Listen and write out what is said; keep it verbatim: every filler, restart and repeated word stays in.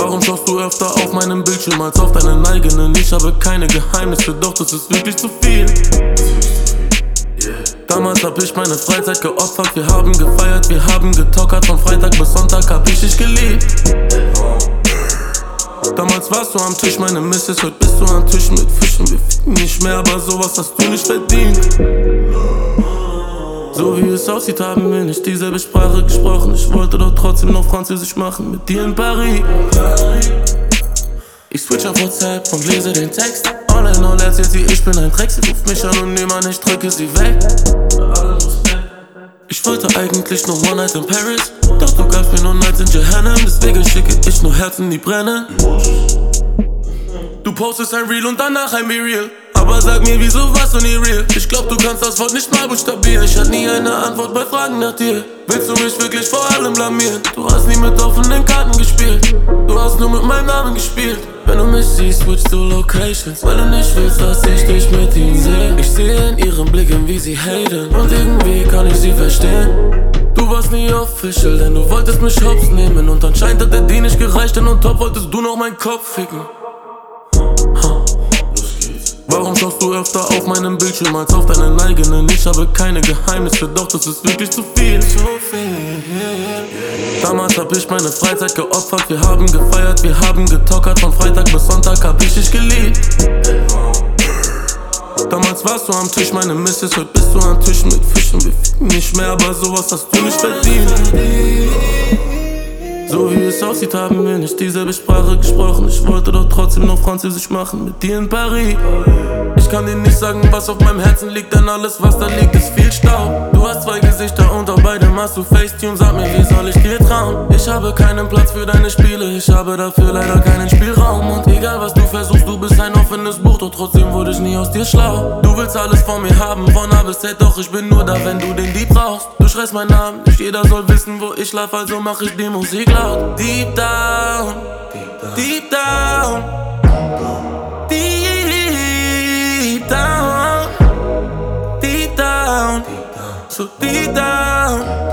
Warum schaust du öfter auf meinem Bildschirm als auf deinen eigenen? Ich habe keine Geheimnisse, doch das ist wirklich zu viel. Damals hab ich meine Freizeit geopfert, wir haben gefeiert, wir haben getockert. Von Freitag bis Sonntag hab ich dich geliebt. Damals warst du am Tisch, meine Misses, heute bist du am Tisch mit Fischen. Wir ficken nicht mehr, aber sowas hast du nicht verdient. So wie es aussieht, haben wir nicht dieselbe Sprache gesprochen. Ich wollte doch trotzdem noch Französisch machen mit dir in Paris. Ich switch auf WhatsApp und lese den Text. All in all erzählt sie, ich bin ein Dreck. Sie ruft mich anonym an, ich drücke sie weg. Ich wollte eigentlich nur One Night in Paris, doch du gabst mir nur Nights in Jahannam. Deswegen schicke ich nur Herzen, die brennen. Du postest ein Reel und danach ein Be Real. Aber sag mir, wieso warst du nie real? Ich glaub, du kannst das Wort nicht mal buchstabieren. Ich hatte nie eine Antwort bei Fragen nach dir. Willst du mich wirklich vor allem blamieren? Du hast nie mit offenen Karten gespielt. Du hast nur mit meinem Namen gespielt. Wenn du mich siehst, switch to locations, weil du nicht willst, dass ich dich mit ihnen sehe. Ich sehe in ihren Blicken, wie sie haten, und irgendwie kann ich sie verstehen. Du warst nie official, denn du wolltest mich hops nehmen. Und anscheinend hat der Deal nicht gereicht, denn on top wolltest du noch meinen Kopf ficken. Warum schaust du öfter auf meinem Bildschirm als auf deinen eigenen? Ich habe keine Geheimnisse, doch das ist wirklich zu viel. Damals hab ich meine Freizeit geopfert, wir haben gefeiert, wir haben getockert. Von Freitag bis Sonntag hab ich dich geliebt. Damals warst du am Tisch, meine Misses, heute bist du am Tisch mit Fischen. Wir ficken nicht mehr, aber sowas hast du nicht verdient. So wie es aussieht, haben wir nicht dieselbe Sprache gesprochen. Ich wollte doch trotzdem noch Französisch machen mit dir in Paris. Ich kann dir nicht sagen, was auf meinem Herzen liegt, denn alles, was da liegt, ist viel Staub. Du hast zwei Gesichter und auf beidem hast du Facetune. Sag mir, wie soll ich dir trauen? Ich habe keinen Platz für deine Spiele, ich habe dafür leider keinen Spielraum. Und egal was du versuchst, du bist ein offenes Buch, doch trotzdem wurde ich nie aus dir schlau. Du willst alles von mir haben, von A bis Z, doch ich bin nur da, wenn du den Dieb brauchst. Du schreist meinen Namen, nicht jeder soll wissen, wo ich schlaf, also mach ich die Musik laut. Deep down, deep down, deep down, deep down, so deep down.